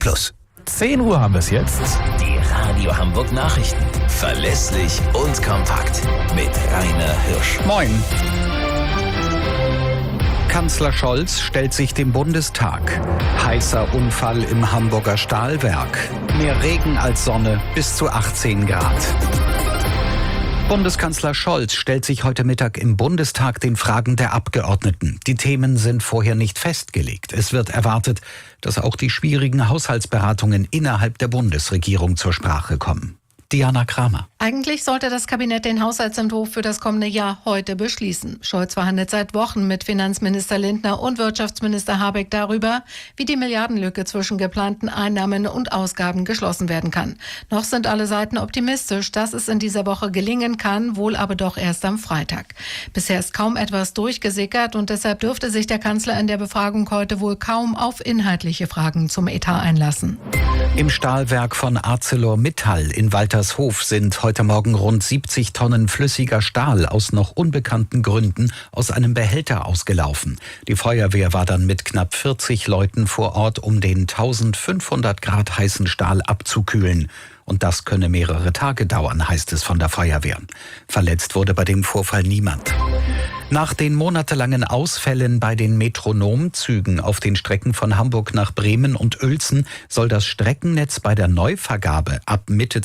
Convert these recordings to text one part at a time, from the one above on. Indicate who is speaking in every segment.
Speaker 1: Plus.
Speaker 2: 10 Uhr haben wir es jetzt.
Speaker 3: Die Radio Hamburg Nachrichten. Verlässlich und kompakt. Mit Rainer Hirsch.
Speaker 4: Moin. Kanzler Scholz stellt sich dem Bundestag. Heißer Unfall im Hamburger Stahlwerk. Mehr Regen als Sonne, bis zu 18 Grad. Bundeskanzler Scholz stellt sich heute Mittag im Bundestag den Fragen der Abgeordneten. Die Themen sind vorher nicht festgelegt. Es wird erwartet, dass auch die schwierigen Haushaltsberatungen innerhalb der Bundesregierung zur Sprache kommen. Diana Kramer.
Speaker 5: Eigentlich sollte das Kabinett den Haushaltsentwurf für das kommende Jahr heute beschließen. Scholz verhandelt seit Wochen mit Finanzminister Lindner und Wirtschaftsminister Habeck darüber, wie die Milliardenlücke zwischen geplanten Einnahmen und Ausgaben geschlossen werden kann. Noch sind alle Seiten optimistisch, dass es in dieser Woche gelingen kann, wohl aber doch erst am Freitag. Bisher ist kaum etwas durchgesickert und deshalb dürfte sich der Kanzler in der Befragung heute wohl kaum auf inhaltliche Fragen zum Etat einlassen.
Speaker 4: Im Stahlwerk von ArcelorMittal in Waltershof sind heute Morgen rund 70 Tonnen flüssiger Stahl aus noch unbekannten Gründen aus einem Behälter ausgelaufen. Die Feuerwehr war dann mit knapp 40 Leuten vor Ort, um den 1500 Grad heißen Stahl abzukühlen. Und das könne mehrere Tage dauern, heißt es von der Feuerwehr. Verletzt wurde bei dem Vorfall niemand. Nach den monatelangen Ausfällen bei den Metronomzügen auf den Strecken von Hamburg nach Bremen und Uelzen soll das Streckennetz bei der Neuvergabe ab Mitte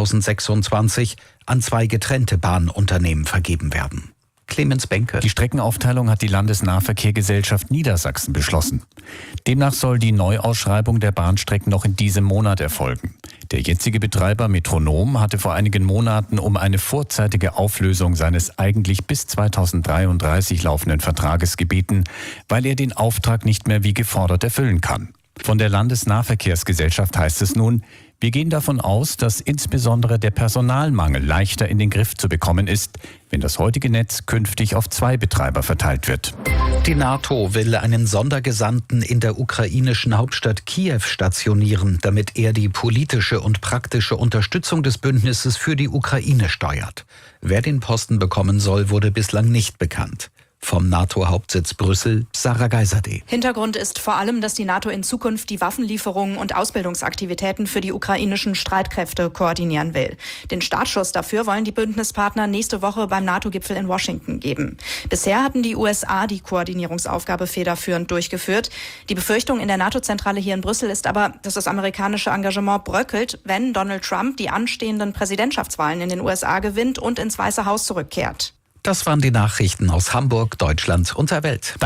Speaker 4: 2026 an 2 getrennte Bahnunternehmen vergeben werden. Clemens Benke.
Speaker 2: Die Streckenaufteilung hat die Landesnahverkehrgesellschaft Niedersachsen beschlossen. Demnach soll die Neuausschreibung der Bahnstrecken noch in diesem Monat erfolgen. Der jetzige Betreiber Metronom hatte vor einigen Monaten um eine vorzeitige Auflösung seines eigentlich bis 2033 laufenden Vertrages gebeten, weil er den Auftrag nicht mehr wie gefordert erfüllen kann. Von der Landesnahverkehrsgesellschaft heißt es nun, wir gehen davon aus, dass insbesondere der Personalmangel leichter in den Griff zu bekommen ist, wenn das heutige Netz künftig auf 2 Betreiber verteilt wird.
Speaker 4: Die NATO will einen Sondergesandten in der ukrainischen Hauptstadt Kiew stationieren, damit er die politische und praktische Unterstützung des Bündnisses für die Ukraine steuert. Wer den Posten bekommen soll, wurde bislang nicht bekannt. Vom NATO-Hauptsitz Brüssel, Sarah Geiserde.
Speaker 6: Hintergrund ist vor allem, dass die NATO in Zukunft die Waffenlieferungen und Ausbildungsaktivitäten für die ukrainischen Streitkräfte koordinieren will. Den Startschuss dafür wollen die Bündnispartner nächste Woche beim NATO-Gipfel in Washington geben. Bisher hatten die USA die Koordinierungsaufgabe federführend durchgeführt. Die Befürchtung in der NATO-Zentrale hier in Brüssel ist aber, dass das amerikanische Engagement bröckelt, wenn Donald Trump die anstehenden Präsidentschaftswahlen in den USA gewinnt und ins Weiße Haus zurückkehrt.
Speaker 4: Das waren die Nachrichten aus Hamburg, Deutschland und der Welt.